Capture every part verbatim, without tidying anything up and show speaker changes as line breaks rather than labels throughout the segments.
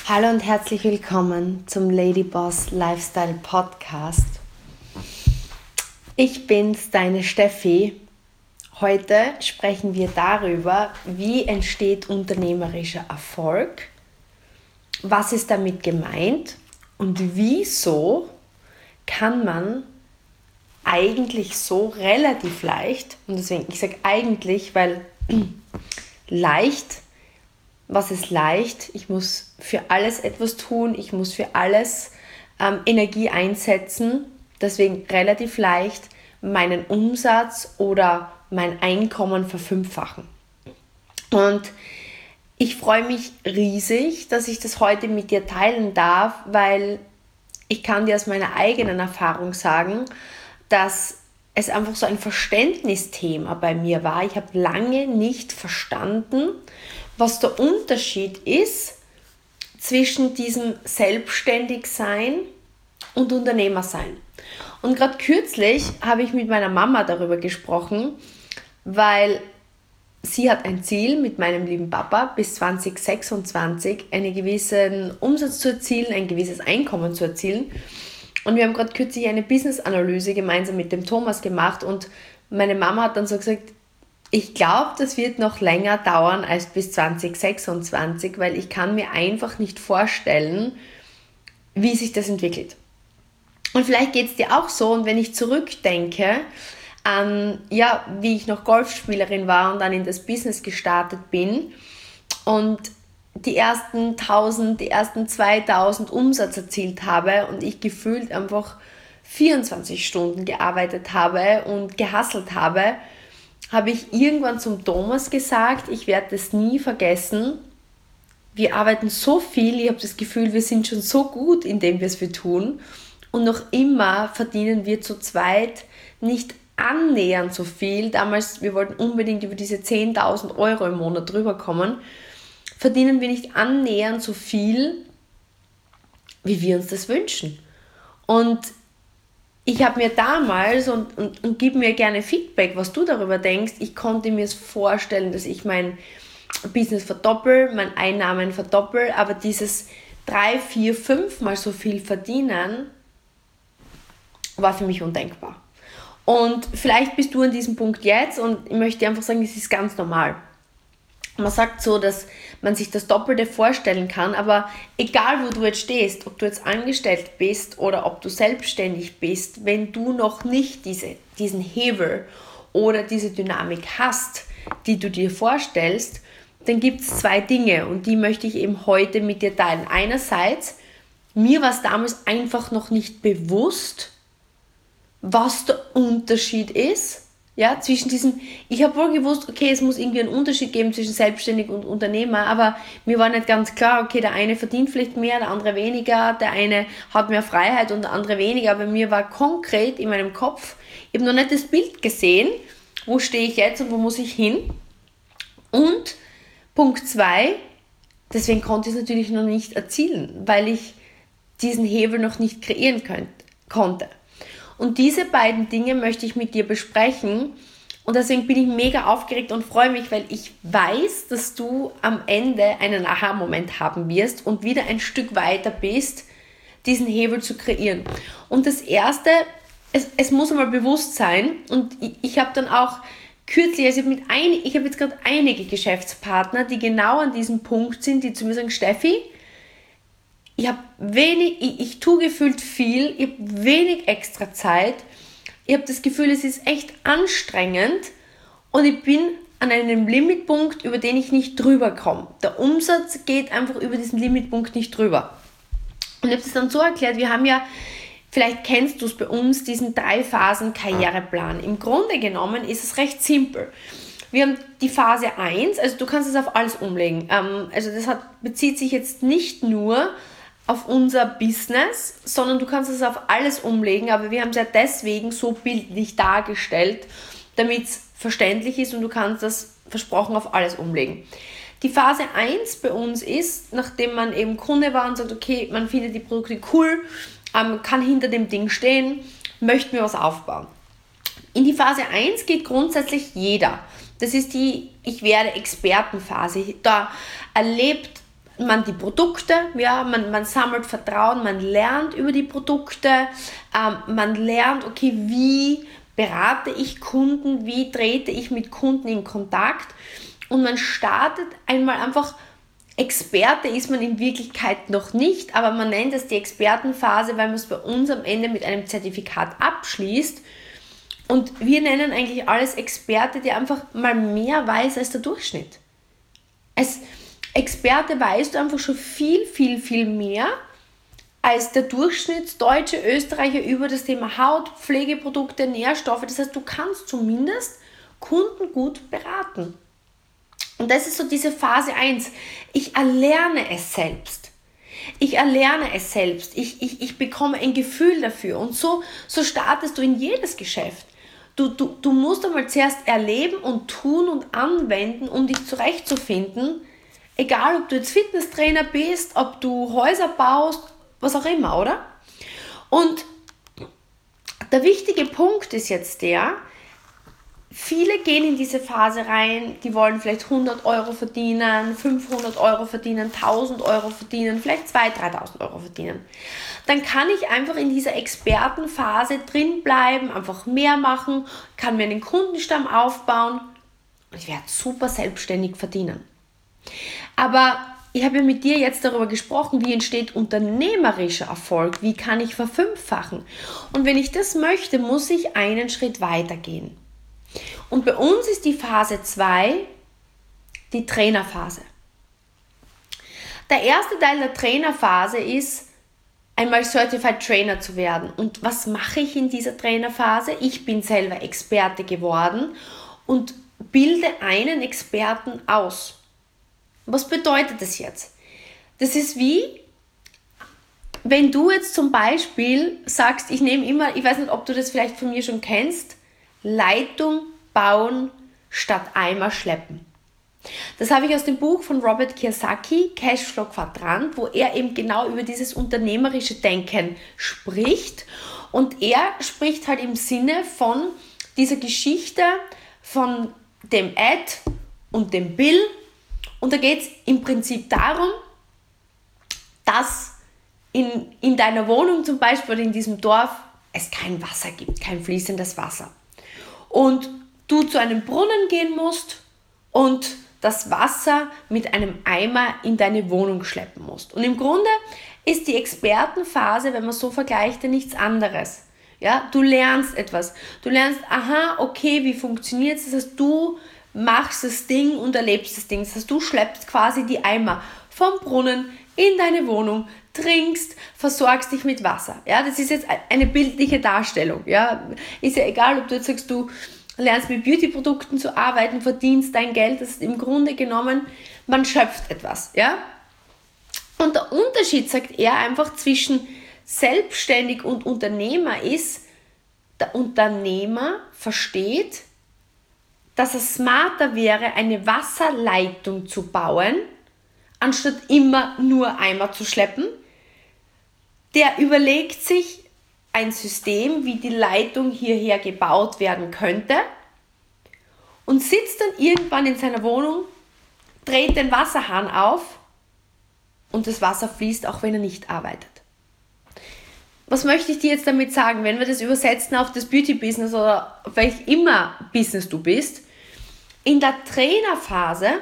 Hallo und herzlich willkommen zum Ladyboss Lifestyle Podcast. Ich bin's, deine Steffi. Heute sprechen wir darüber, wie entsteht unternehmerischer Erfolg, was ist damit gemeint und wieso kann man eigentlich so relativ leicht, und deswegen, ich sage eigentlich, weil leicht, was ist leicht? Ich muss für alles etwas tun, ich muss für alles ähm, Energie einsetzen, deswegen relativ leicht meinen Umsatz oder mein Einkommen verfünffachen. Und ich freue mich riesig, dass ich das heute mit dir teilen darf, weil ich kann dir aus meiner eigenen Erfahrung sagen, dass es einfach so ein Verständnisthema bei mir war. Ich habe lange nicht verstanden, was der Unterschied ist zwischen diesem Selbstständigsein und Unternehmersein. Und gerade kürzlich habe ich mit meiner Mama darüber gesprochen, weil sie hat ein Ziel mit meinem lieben Papa, bis zwanzig sechsundzwanzig einen gewissen Umsatz zu erzielen, ein gewisses Einkommen zu erzielen. Und wir haben gerade kürzlich eine Business-Analyse gemeinsam mit dem Thomas gemacht und meine Mama hat dann so gesagt, ich glaube, das wird noch länger dauern als bis zwanzig sechsundzwanzig, weil ich kann mir einfach nicht vorstellen, wie sich das entwickelt. Und vielleicht geht es dir auch so, und wenn ich zurückdenke an, ja, wie ich noch Golfspielerin war und dann in das Business gestartet bin und die ersten tausend, die ersten zweitausend Umsatz erzielt habe und ich gefühlt einfach vierundzwanzig Stunden gearbeitet habe und gehustelt habe, habe ich irgendwann zum Thomas gesagt, ich werde das nie vergessen, wir arbeiten so viel, ich habe das Gefühl, wir sind schon so gut in dem, was wir tun und noch immer verdienen wir zu zweit nicht annähernd so viel. Damals, wir wollten unbedingt über diese zehntausend Euro im Monat drüber kommen, verdienen wir nicht annähernd so viel, wie wir uns das wünschen. Und ich habe mir damals, und, und, und gib mir gerne Feedback, was du darüber denkst, ich konnte mir vorstellen, dass ich mein Business verdoppel, meine Einnahmen verdoppel, aber dieses drei, vier, fünf Mal so viel verdienen, war für mich undenkbar. Und vielleicht bist du an diesem Punkt jetzt und ich möchte dir einfach sagen, es ist ganz normal. Man sagt so, dass man sich das Doppelte vorstellen kann, aber egal wo du jetzt stehst, ob du jetzt angestellt bist oder ob du selbstständig bist, wenn du noch nicht diese, diesen Hebel oder diese Dynamik hast, die du dir vorstellst, dann gibt es zwei Dinge und die möchte ich eben heute mit dir teilen. Einerseits, mir war es damals einfach noch nicht bewusst, was der Unterschied ist. Ja, zwischen diesem, ich habe wohl gewusst, okay, es muss irgendwie einen Unterschied geben zwischen Selbstständig und Unternehmer, aber mir war nicht ganz klar, okay, der eine verdient vielleicht mehr, der andere weniger, der eine hat mehr Freiheit und der andere weniger, aber mir war konkret in meinem Kopf, ich habe noch nicht das Bild gesehen, wo stehe ich jetzt und wo muss ich hin. Und Punkt zwei, deswegen konnte ich es natürlich noch nicht erzielen, weil ich diesen Hebel noch nicht kreieren könnt, konnte. Und diese beiden Dinge möchte ich mit dir besprechen und deswegen bin ich mega aufgeregt und freue mich, weil ich weiß, dass du am Ende einen Aha-Moment haben wirst und wieder ein Stück weiter bist, diesen Hebel zu kreieren. Und das Erste, es, es muss einmal bewusst sein und ich, ich habe dann auch kürzlich, also ich habe, mit ein, ich habe jetzt gerade einige Geschäftspartner, die genau an diesem Punkt sind, die zu mir sagen, Steffi, ich habe wenig, ich, ich tue gefühlt viel, ich habe wenig extra Zeit, ich habe das Gefühl, es ist echt anstrengend und ich bin an einem Limitpunkt, über den ich nicht drüber komme. Der Umsatz geht einfach über diesen Limitpunkt nicht drüber. Und ich habe es dann so erklärt, wir haben ja, vielleicht kennst du es bei uns, diesen Drei-Phasen-Karriereplan. Im Grunde genommen ist es recht simpel. Wir haben die Phase eins, also du kannst es auf alles umlegen. Ähm, also das hat, bezieht sich jetzt nicht nur auf unser Business, sondern du kannst es auf alles umlegen, aber wir haben es ja deswegen so bildlich dargestellt, damit es verständlich ist und du kannst das versprochen auf alles umlegen. Die Phase eins bei uns ist, nachdem man eben Kunde war und sagt, okay, man findet die Produkte cool, ähm, kann hinter dem Ding stehen, möchte mir was aufbauen. In die Phase eins geht grundsätzlich jeder. Das ist die Ich werde Expertenphase. Da erlebt man die Produkte, ja, man, man sammelt Vertrauen, man lernt über die Produkte, ähm, man lernt, okay, wie berate ich Kunden, wie trete ich mit Kunden in Kontakt und man startet einmal einfach, Experte ist man in Wirklichkeit noch nicht, aber man nennt es die Expertenphase, weil man es bei uns am Ende mit einem Zertifikat abschließt und wir nennen eigentlich alles Experte, der einfach mal mehr weiß als der Durchschnitt. Als Experte weißt du einfach schon viel, viel, viel mehr als der Durchschnittsdeutsche Österreicher über das Thema Haut, Pflegeprodukte, Nährstoffe. Das heißt, du kannst zumindest Kunden gut beraten. Und das ist so diese Phase eins. Ich erlerne es selbst. Ich erlerne es selbst. Ich, ich, ich bekomme ein Gefühl dafür. Und so, so startest du in jedes Geschäft. Du, du, du musst einmal zuerst erleben und tun und anwenden, um dich zurechtzufinden. Egal, ob du jetzt Fitnesstrainer bist, ob du Häuser baust, was auch immer, oder? Und der wichtige Punkt ist jetzt der, viele gehen in diese Phase rein, die wollen vielleicht hundert Euro verdienen, fünfhundert Euro verdienen, tausend Euro verdienen, vielleicht zweitausend, dreitausend Euro verdienen. Dann kann ich einfach in dieser Expertenphase drin bleiben, einfach mehr machen, kann mir einen Kundenstamm aufbauen und ich werde super selbstständig verdienen. Aber ich habe ja mit dir jetzt darüber gesprochen, wie entsteht unternehmerischer Erfolg, wie kann ich verfünffachen. Und wenn ich das möchte, muss ich einen Schritt weitergehen. Und bei uns ist die Phase zwei die Trainerphase. Der erste Teil der Trainerphase ist, einmal Certified Trainer zu werden. Und was mache ich in dieser Trainerphase? Ich bin selber Experte geworden und bilde einen Experten aus. Was bedeutet das jetzt? Das ist wie, wenn du jetzt zum Beispiel sagst, ich nehme immer, ich weiß nicht, ob du das vielleicht von mir schon kennst, Leitung bauen statt Eimer schleppen. Das habe ich aus dem Buch von Robert Kiyosaki, Cashflow Quadrant, wo er eben genau über dieses unternehmerische Denken spricht. Und er spricht halt im Sinne von dieser Geschichte von dem Ed und dem Bill. Und da geht es im Prinzip darum, dass in, in deiner Wohnung zum Beispiel oder in diesem Dorf es kein Wasser gibt, kein fließendes Wasser. Und du zu einem Brunnen gehen musst und das Wasser mit einem Eimer in deine Wohnung schleppen musst. Und im Grunde ist die Expertenphase, wenn man so vergleicht, ja nichts anderes. Ja, du lernst etwas. Du lernst, aha, okay, wie funktioniert es? Das heißt, du machst das Ding und erlebst das Ding. Das heißt, du schleppst quasi die Eimer vom Brunnen in deine Wohnung, trinkst, versorgst dich mit Wasser. Ja, das ist jetzt eine bildliche Darstellung. Ja, ist ja egal, ob du jetzt sagst, du lernst mit Beauty-Produkten zu arbeiten, verdienst dein Geld. Das ist im Grunde genommen, man schöpft etwas. Ja, und der Unterschied, sagt er, einfach zwischen selbstständig und Unternehmer ist, der Unternehmer versteht, dass es smarter wäre, eine Wasserleitung zu bauen, anstatt immer nur Eimer zu schleppen. Der überlegt sich ein System, wie die Leitung hierher gebaut werden könnte und sitzt dann irgendwann in seiner Wohnung, dreht den Wasserhahn auf und das Wasser fließt, auch wenn er nicht arbeitet. Was möchte ich dir jetzt damit sagen, wenn wir das übersetzen auf das Beauty-Business oder auf welch immer Business du bist? In der Trainerphase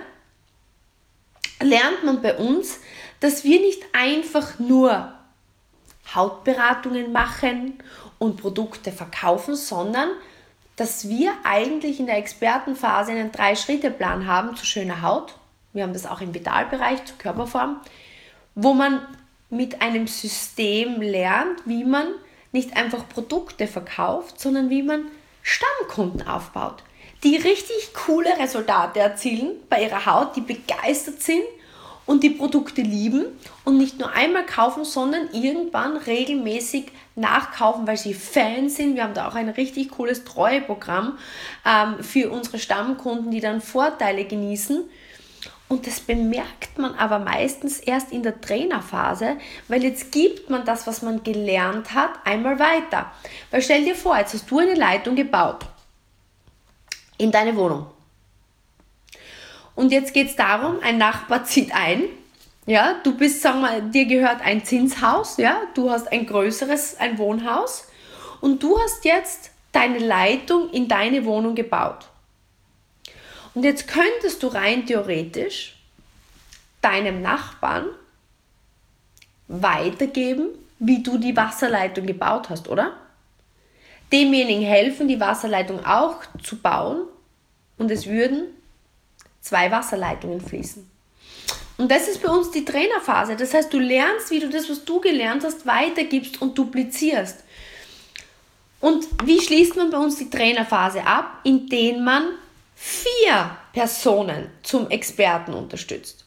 lernt man bei uns, dass wir nicht einfach nur Hautberatungen machen und Produkte verkaufen, sondern dass wir eigentlich in der Expertenphase einen Drei-Schritte-Plan haben zu schöner Haut. Wir haben das auch im Vitalbereich zur Körperform, wo man mit einem System lernt, wie man nicht einfach Produkte verkauft, sondern wie man Stammkunden aufbaut, die richtig coole Resultate erzielen bei ihrer Haut, die begeistert sind und die Produkte lieben und nicht nur einmal kaufen, sondern irgendwann regelmäßig nachkaufen, weil sie Fans sind. Wir haben da auch ein richtig cooles Treueprogramm ähm, für unsere Stammkunden, die dann Vorteile genießen. Und das bemerkt man aber meistens erst in der Trainerphase, weil jetzt gibt man das, was man gelernt hat, einmal weiter. Weil stell dir vor, jetzt hast du eine Leitung gebaut in deine Wohnung. Und jetzt geht es darum, ein Nachbar zieht ein, Ja, du bist, sagen wir, dir gehört ein Zinshaus, ja, du hast ein größeres, ein Wohnhaus und du hast jetzt deine Leitung in deine Wohnung gebaut. Und jetzt könntest du rein theoretisch deinem Nachbarn weitergeben, wie du die Wasserleitung gebaut hast, oder? Demjenigen helfen, die Wasserleitung auch zu bauen und es würden zwei Wasserleitungen fließen. Und das ist bei uns die Trainerphase. Das heißt, du lernst, wie du das, was du gelernt hast, weitergibst und duplizierst. Und wie schließt man bei uns die Trainerphase ab? Indem man vier Personen zum Experten unterstützt.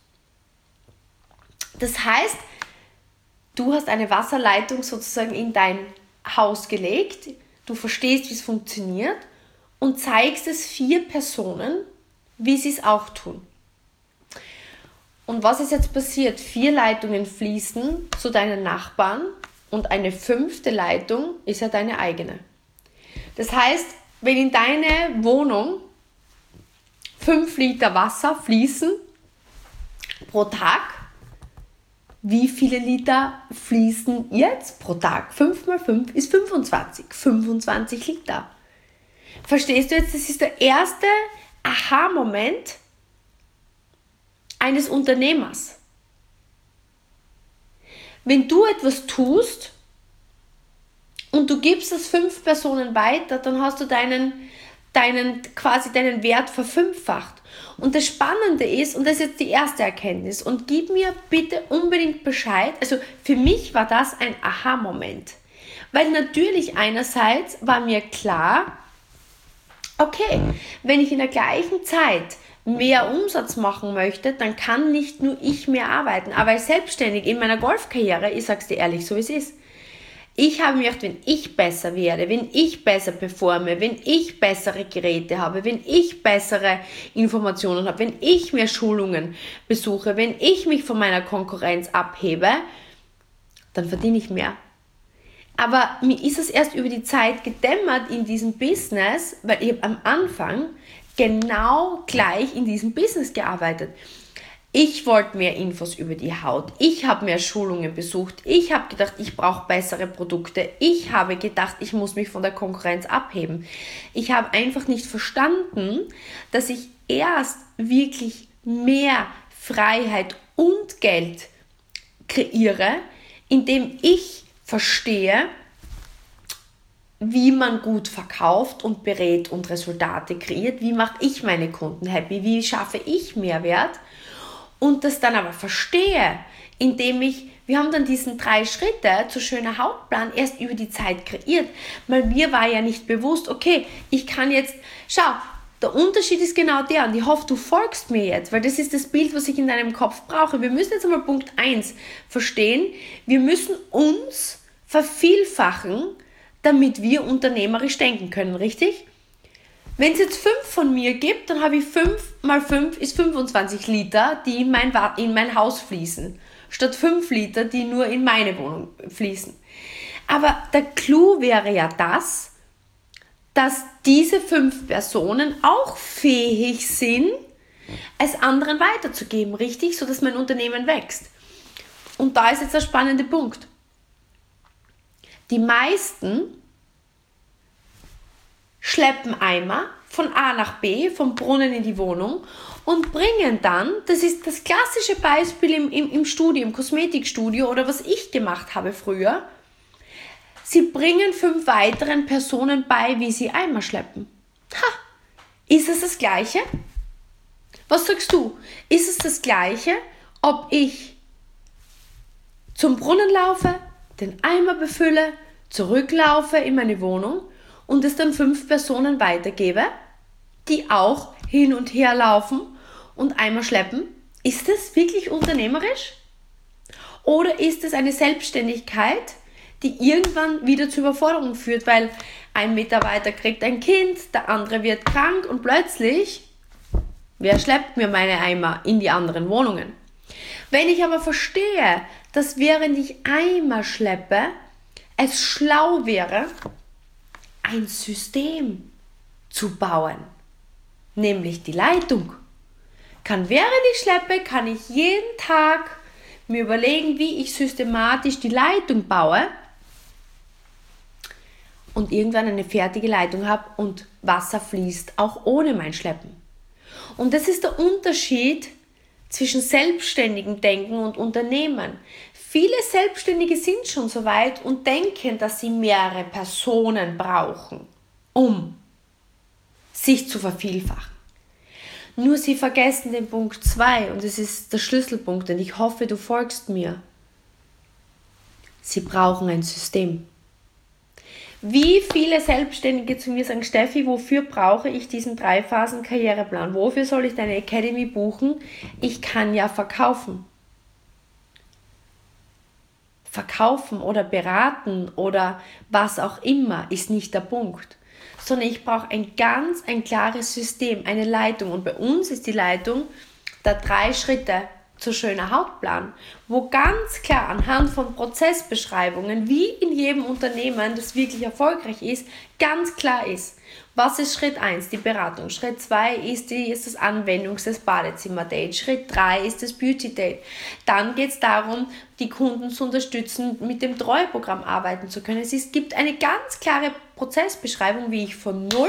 Das heißt, du hast eine Wasserleitung sozusagen in dein Haus gelegt, du verstehst, wie es funktioniert und zeigst es vier Personen, wie sie es auch tun. Und was ist jetzt passiert? Vier Leitungen fließen zu deinen Nachbarn und eine fünfte Leitung ist ja deine eigene. Das heißt, wenn in deine Wohnung fünf Liter Wasser fließen pro Tag, wie viele Liter fließen jetzt pro Tag? fünf mal fünf ist fünfundzwanzig. fünfundzwanzig Liter. Verstehst du jetzt? Das ist der erste Aha-Moment eines Unternehmers. Wenn du etwas tust und du gibst es fünf Personen weiter, dann hast du deinen, deinen, quasi deinen Wert verfünffacht. Und das Spannende ist, und das ist jetzt die erste Erkenntnis, und gib mir bitte unbedingt Bescheid, also für mich war das ein Aha-Moment. Weil natürlich einerseits war mir klar, okay, wenn ich in der gleichen Zeit mehr Umsatz machen möchte, dann kann nicht nur ich mehr arbeiten. Aber als selbstständig in meiner Golfkarriere, ich sage es dir ehrlich, so wie es ist, ich habe mir gedacht, wenn ich besser werde, wenn ich besser performe, wenn ich bessere Geräte habe, wenn ich bessere Informationen habe, wenn ich mehr Schulungen besuche, wenn ich mich von meiner Konkurrenz abhebe, dann verdiene ich mehr. Aber mir ist es erst über die Zeit gedämmert in diesem Business, weil ich habe am Anfang genau gleich in diesem Business gearbeitet. Ich wollte mehr Infos über die Haut. Ich habe mehr Schulungen besucht. Ich habe gedacht, ich brauche bessere Produkte. Ich habe gedacht, ich muss mich von der Konkurrenz abheben. Ich habe einfach nicht verstanden, dass ich erst wirklich mehr Freiheit und Geld kreiere, indem ich verstehe, wie man gut verkauft und berät und Resultate kreiert. Wie mache ich meine Kunden happy? Wie schaffe ich Mehrwert? Und das dann aber verstehe, indem ich, wir haben dann diesen drei Schritte zu schöner Hautplan erst über die Zeit kreiert, weil mir war ja nicht bewusst, okay, ich kann jetzt, schau, der Unterschied ist genau der und ich hoffe, du folgst mir jetzt, weil das ist das Bild, was ich in deinem Kopf brauche. Wir müssen jetzt einmal Punkt eins verstehen, wir müssen uns vervielfachen, damit wir unternehmerisch denken können, richtig? Wenn es jetzt fünf von mir gibt, dann habe ich fünf mal fünf ist fünfundzwanzig Liter, die in mein, in mein Haus fließen, statt fünf Liter, die nur in meine Wohnung fließen. Aber der Clou wäre ja das, dass diese fünf Personen auch fähig sind, es anderen weiterzugeben, richtig? So dass mein Unternehmen wächst. Und da ist jetzt der spannende Punkt. Die meisten schleppen Eimer von A nach B, vom Brunnen in die Wohnung und bringen dann, das ist das klassische Beispiel im, im, im Studio, im Kosmetikstudio oder was ich gemacht habe früher, sie bringen fünf weiteren Personen bei, wie sie Eimer schleppen. Ha! Ist es das Gleiche? Was sagst du? Ist es das Gleiche, ob ich zum Brunnen laufe, den Eimer befülle, zurücklaufe in meine Wohnung und es dann fünf Personen weitergebe, die auch hin und her laufen und Eimer schleppen? Ist das wirklich unternehmerisch? Oder ist es eine Selbstständigkeit, die irgendwann wieder zur Überforderung führt, weil ein Mitarbeiter kriegt ein Kind, der andere wird krank und plötzlich, wer schleppt mir meine Eimer in die anderen Wohnungen? Wenn ich aber verstehe, dass während ich Eimer schleppe, es schlau wäre, ein System zu bauen, nämlich die Leitung. Kann während ich schleppe, kann ich jeden Tag mir überlegen, wie ich systematisch die Leitung baue und irgendwann eine fertige Leitung habe und Wasser fließt, auch ohne mein Schleppen. Und das ist der Unterschied zwischen selbstständigem Denken und Unternehmen. Viele Selbstständige sind schon so weit und denken, dass sie mehrere Personen brauchen, um sich zu vervielfachen. Nur sie vergessen den Punkt zwei und das ist der Schlüsselpunkt und ich hoffe, du folgst mir. Sie brauchen ein System. Wie viele Selbstständige zu mir sagen, Steffi, wofür brauche ich diesen Drei-Phasen-Karriereplan? Wofür soll ich deine Academy buchen? Ich kann ja verkaufen. Verkaufen oder beraten oder was auch immer ist nicht der Punkt. Sondern ich brauche ein ganz, ein klares System, eine Leitung. Und bei uns ist die Leitung der drei Schritte zu schöner Hautplan, wo ganz klar anhand von Prozessbeschreibungen, wie in jedem Unternehmen, das wirklich erfolgreich ist, ganz klar ist, was ist Schritt eins, die Beratung, Schritt zwei ist, die, ist das Anwendungs-, das Badezimmer-Date, Schritt drei ist das Beauty-Date. Dann geht es darum, die Kunden zu unterstützen, mit dem Treueprogramm arbeiten zu können. Es ist, gibt eine ganz klare Prozessbeschreibung, wie ich von null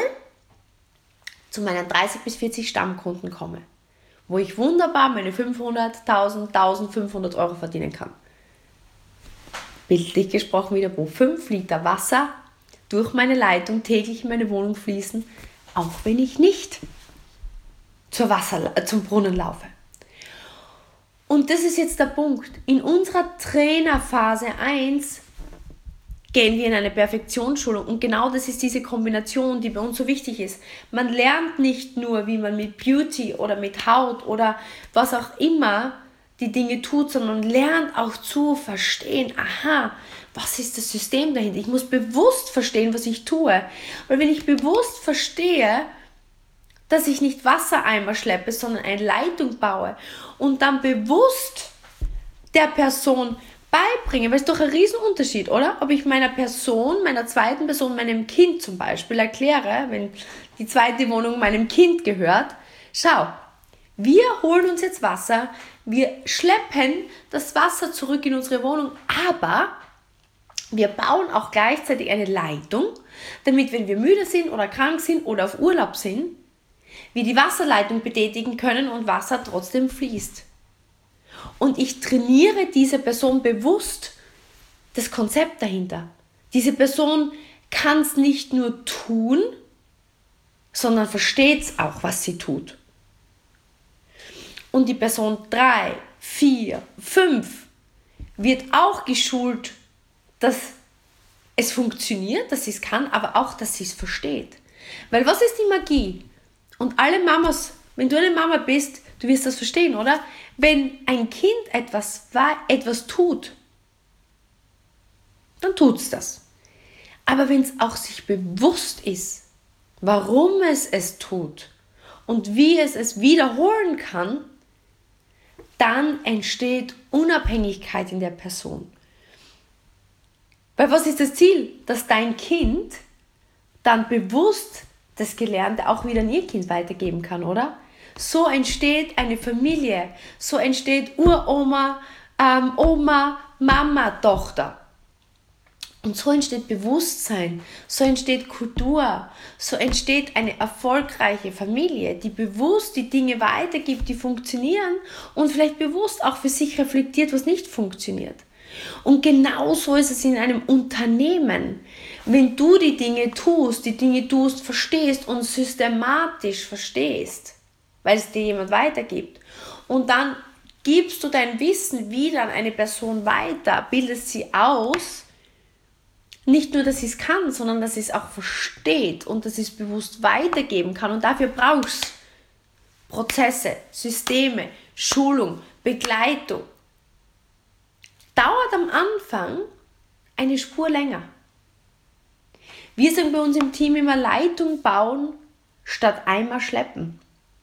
zu meinen dreißig bis vierzig Stammkunden komme, wo ich wunderbar meine fünfhundert, tausend, eintausendfünfhundert Euro verdienen kann. Bildlich gesprochen wieder, wo fünf Liter Wasser durch meine Leitung täglich in meine Wohnung fließen, auch wenn ich nicht zur Wasser, äh, zum Brunnen laufe. Und das ist jetzt der Punkt. In unserer Trainerphase eins gehen wir in eine Perfektionsschulung und genau das ist diese Kombination, die bei uns so wichtig ist. Man lernt nicht nur, wie man mit Beauty oder mit Haut oder was auch immer die Dinge tut, sondern lernt auch zu verstehen, aha, was ist das System dahinter? Ich muss bewusst verstehen, was ich tue. Weil wenn ich bewusst verstehe, dass ich nicht Wassereimer schleppe, sondern eine Leitung baue und dann bewusst der Person beibringe, weil es doch ein Riesenunterschied, oder? Ob ich meiner Person, meiner zweiten Person, meinem Kind zum Beispiel erkläre, wenn die zweite Wohnung meinem Kind gehört, schau, wir holen uns jetzt Wasser, wir schleppen das Wasser zurück in unsere Wohnung, aber wir bauen auch gleichzeitig eine Leitung, damit, wenn wir müde sind oder krank sind oder auf Urlaub sind, wir die Wasserleitung betätigen können und Wasser trotzdem fließt. Und ich trainiere diese Person bewusst das Konzept dahinter. Diese Person kann es nicht nur tun, sondern versteht es auch, was sie tut. Und die Person drei, vier, fünf wird auch geschult, dass es funktioniert, dass sie es kann, aber auch, dass sie es versteht. Weil was ist die Magie? Und alle Mamas, wenn du eine Mama bist, du wirst das verstehen, oder? Wenn ein Kind etwas, etwas tut, dann tut es das. Aber wenn es auch sich bewusst ist, warum es es tut und wie es es wiederholen kann, dann entsteht Unabhängigkeit in der Person. Weil was ist das Ziel? Dass dein Kind dann bewusst das Gelernte auch wieder an ihr Kind weitergeben kann, oder? So entsteht eine Familie, so entsteht Uroma, ähm, Oma, Mama, Tochter. Und so entsteht Bewusstsein, so entsteht Kultur, so entsteht eine erfolgreiche Familie, die bewusst die Dinge weitergibt, die funktionieren und vielleicht bewusst auch für sich reflektiert, was nicht funktioniert. Und genau so ist es in einem Unternehmen. Wenn du die Dinge tust, die Dinge tust, verstehst und systematisch verstehst, weil es dir jemand weitergibt und dann gibst du dein Wissen wieder an eine Person weiter, bildest sie aus, nicht nur, dass sie es kann, sondern dass sie es auch versteht und dass sie es bewusst weitergeben kann. Und dafür brauchst du Prozesse, Systeme, Schulung, Begleitung. Dauert am Anfang eine Spur länger. Wir sagen bei uns im Team immer Leitung bauen statt Eimer schleppen.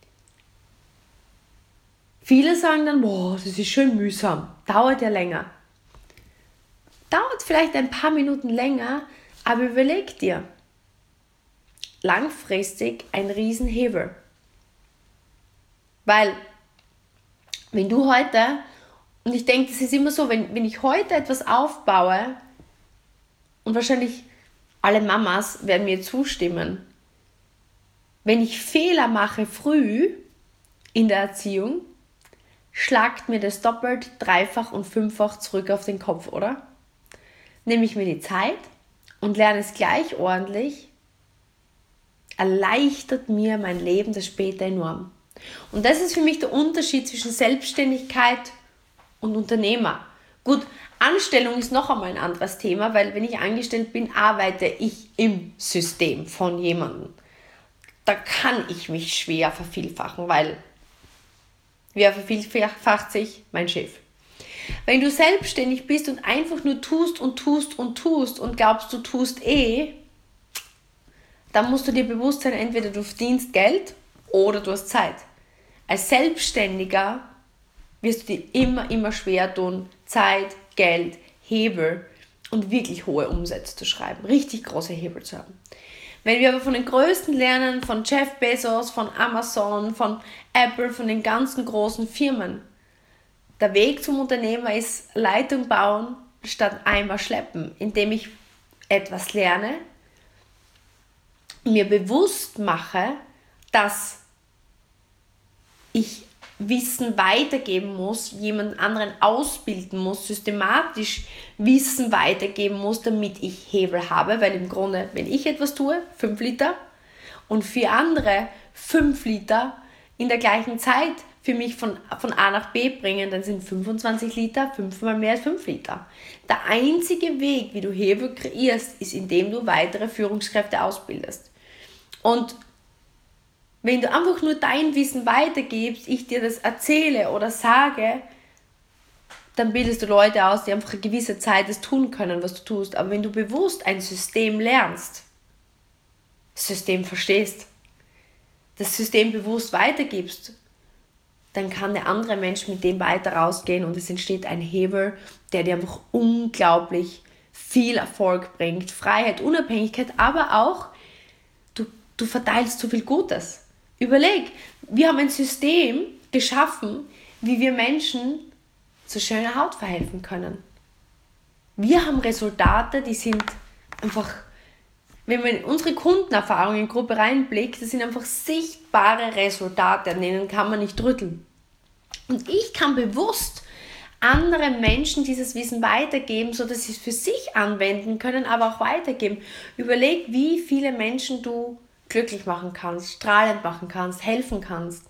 Viele sagen dann, boah, das ist schön mühsam, dauert ja länger. Dauert vielleicht ein paar Minuten länger, aber überleg dir, langfristig ein Riesenhebel. Weil, wenn du heute Und ich denke, das ist immer so, wenn, wenn ich heute etwas aufbaue, und wahrscheinlich alle Mamas werden mir zustimmen, wenn ich Fehler mache früh in der Erziehung, schlagt mir das doppelt, dreifach und fünffach zurück auf den Kopf, oder? Nehme ich mir die Zeit und lerne es gleich ordentlich, erleichtert mir mein Leben das später enorm. Und das ist für mich der Unterschied zwischen Selbstständigkeit und Unternehmer. Gut, Anstellung ist noch einmal ein anderes Thema, weil wenn ich angestellt bin, arbeite ich im System von jemandem. Da kann ich mich schwer vervielfachen, weil wer vervielfacht sich? Mein Chef. Wenn du selbstständig bist und einfach nur tust und tust und tust und glaubst, du tust eh, dann musst du dir bewusst sein, entweder du verdienst Geld oder du hast Zeit. Als Selbstständiger wirst du dir immer, immer schwer tun, Zeit, Geld, Hebel und wirklich hohe Umsätze zu schreiben. Richtig große Hebel zu haben. Wenn wir aber von den Größten lernen, von Jeff Bezos, von Amazon, von Apple, von den ganzen großen Firmen, der Weg zum Unternehmer ist Leitung bauen statt Eimer schleppen, indem ich etwas lerne, mir bewusst mache, dass ich Wissen weitergeben muss, jemand anderen ausbilden muss, systematisch Wissen weitergeben muss, damit ich Hebel habe, weil im Grunde, wenn ich etwas tue, fünf Liter und vier andere fünf Liter in der gleichen Zeit für mich von, von A nach B bringen, dann sind fünfundzwanzig Liter fünfmal mehr als fünf Liter. Der einzige Weg, wie du Hebel kreierst, ist, indem du weitere Führungskräfte ausbildest. Und wenn du einfach nur dein Wissen weitergibst, ich dir das erzähle oder sage, dann bildest du Leute aus, die einfach eine gewisse Zeit das tun können, was du tust. Aber wenn du bewusst ein System lernst, das System verstehst, das System bewusst weitergibst, dann kann der andere Mensch mit dem weiter rausgehen und es entsteht ein Hebel, der dir einfach unglaublich viel Erfolg bringt, Freiheit, Unabhängigkeit, aber auch du, du verteilst so viel Gutes. Überleg, wir haben ein System geschaffen, wie wir Menschen zu schöner Haut verhelfen können. Wir haben Resultate, die sind einfach, wenn man in unsere Kundenerfahrungen in die Gruppe reinblickt, das sind einfach sichtbare Resultate, an denen kann man nicht rütteln. Und ich kann bewusst anderen Menschen dieses Wissen weitergeben, sodass sie es für sich anwenden können, aber auch weitergeben. Überleg, wie viele Menschen du glücklich machen kannst, strahlend machen kannst, helfen kannst,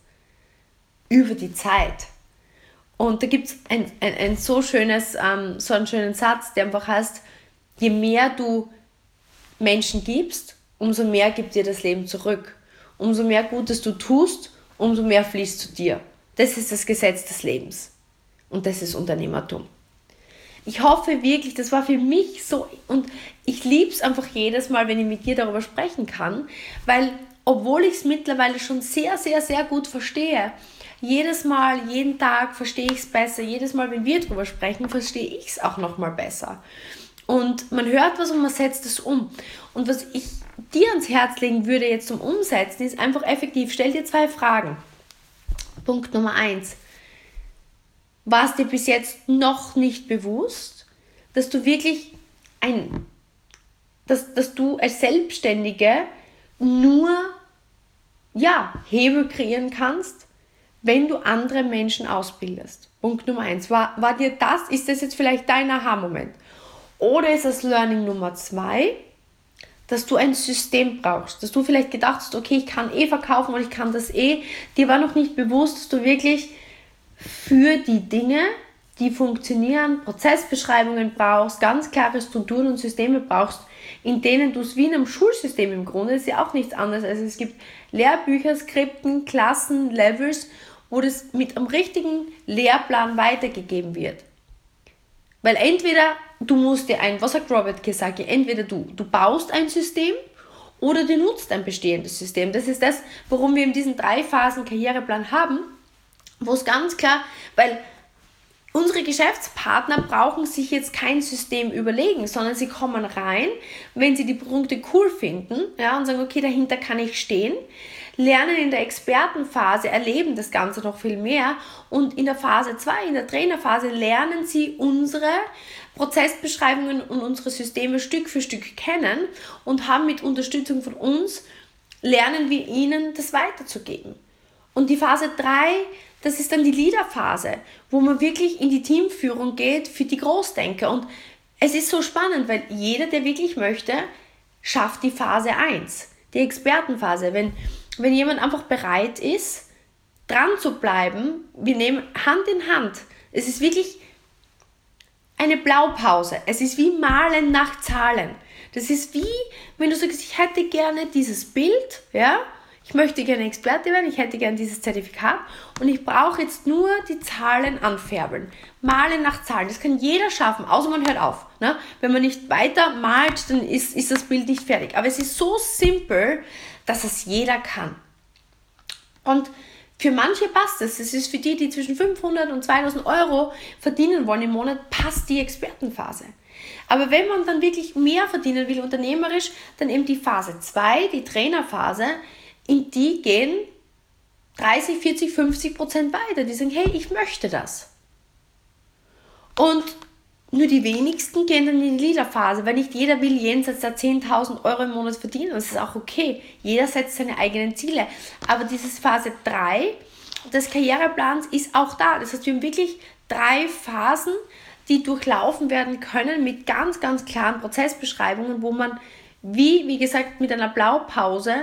über die Zeit. Und da gibt es ein, ein, ein so, schönes, ähm, so einen schönen Satz, der einfach heißt, je mehr du Menschen gibst, umso mehr gibt dir das Leben zurück. Umso mehr Gutes du tust, umso mehr fließt zu dir. Das ist das Gesetz des Lebens. Und das ist Unternehmertum. Ich hoffe wirklich, das war für mich so, und ich liebe es einfach jedes Mal, wenn ich mit dir darüber sprechen kann, weil, obwohl ich es mittlerweile schon sehr, sehr, sehr gut verstehe, jedes Mal, jeden Tag verstehe ich es besser, jedes Mal, wenn wir darüber sprechen, verstehe ich es auch nochmal besser. Und man hört was und man setzt es um. Und was ich dir ans Herz legen würde jetzt zum Umsetzen, ist einfach effektiv, stell dir zwei Fragen. Punkt Nummer eins. War es dir bis jetzt noch nicht bewusst, dass du wirklich ein, dass, dass du als Selbstständige nur ja, Hebel kreieren kannst, wenn du andere Menschen ausbildest? Punkt Nummer eins. War, war dir das, ist das jetzt vielleicht dein Aha-Moment? Oder ist das Learning Nummer zwei, dass du ein System brauchst, dass du vielleicht gedacht hast, okay, ich kann eh verkaufen und ich kann das eh. Dir war noch nicht bewusst, dass du wirklich für die Dinge, die funktionieren, Prozessbeschreibungen brauchst, ganz klare Strukturen und Systeme brauchst, in denen du es wie in einem Schulsystem im Grunde, ist ja auch nichts anderes. Also es gibt Lehrbücher, Skripten, Klassen, Levels, wo das mit einem richtigen Lehrplan weitergegeben wird. Weil entweder du musst dir ein, was hat Robert Kiyosaki, entweder du, du baust ein System oder du nutzt ein bestehendes System. Das ist das, warum wir in diesen drei Phasen Karriereplan haben, wo es ganz klar, weil unsere Geschäftspartner brauchen sich jetzt kein System überlegen, sondern sie kommen rein, wenn sie die Punkte cool finden, ja, und sagen, okay, dahinter kann ich stehen, lernen in der Expertenphase, erleben das Ganze noch viel mehr und in der Phase zwei, in der Trainerphase, lernen sie unsere Prozessbeschreibungen und unsere Systeme Stück für Stück kennen und haben mit Unterstützung von uns, lernen wir ihnen das weiterzugeben. Und die Phase drei, das ist dann die Leaderphase, wo man wirklich in die Teamführung geht für die Großdenker. Und es ist so spannend, weil jeder, der wirklich möchte, schafft die Phase eins, die Expertenphase. Wenn, wenn jemand einfach bereit ist, dran zu bleiben, wir nehmen Hand in Hand. Es ist wirklich eine Blaupause. Es ist wie Malen nach Zahlen. Das ist wie, wenn du sagst, ich hätte gerne dieses Bild, ja, ich möchte gerne Experte werden, ich hätte gerne dieses Zertifikat und ich brauche jetzt nur die Zahlen anfärben. Malen nach Zahlen, das kann jeder schaffen, außer man hört auf. Ne? Wenn man nicht weiter malt, dann ist, ist das Bild nicht fertig. Aber es ist so simpel, dass es jeder kann. Und für manche passt es. Es ist für die, die zwischen fünfhundert und zweitausend Euro verdienen wollen im Monat, passt die Expertenphase. Aber wenn man dann wirklich mehr verdienen will, unternehmerisch, dann eben die Phase zwei, die Trainerphase, in die gehen dreißig, vierzig, fünfzig Prozent weiter. Die sagen, hey, ich möchte das. Und nur die wenigsten gehen dann in die Leaderphase, weil nicht jeder will jenseits der zehntausend Euro im Monat verdienen. Das ist auch okay. Jeder setzt seine eigenen Ziele. Aber dieses Phase drei des Karriereplans ist auch da. Das heißt, wir haben wirklich drei Phasen, die durchlaufen werden können mit ganz, ganz klaren Prozessbeschreibungen, wo man, wie, wie gesagt, mit einer Blaupause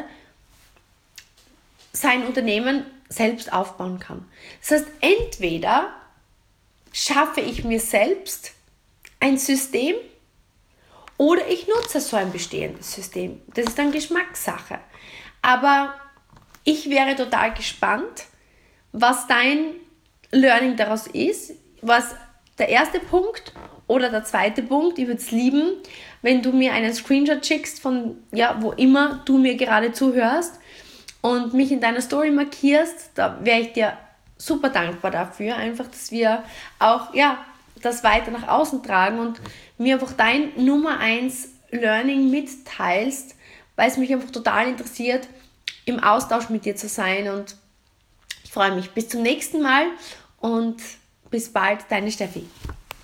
sein Unternehmen selbst aufbauen kann. Das heißt, entweder schaffe ich mir selbst ein System oder ich nutze so ein bestehendes System. Das ist dann Geschmackssache. Aber ich wäre total gespannt, was dein Learning daraus ist, was der erste Punkt oder der zweite Punkt. Ich würde es lieben, wenn du mir einen Screenshot schickst von, ja, wo immer du mir gerade zuhörst und mich in deiner Story markierst. Da wäre ich dir super dankbar dafür, einfach, dass wir auch, ja, das weiter nach außen tragen und mir einfach dein Nummer eins Learning mitteilst, weil es mich einfach total interessiert, im Austausch mit dir zu sein, und ich freue mich. Bis zum nächsten Mal und bis bald, deine Steffi.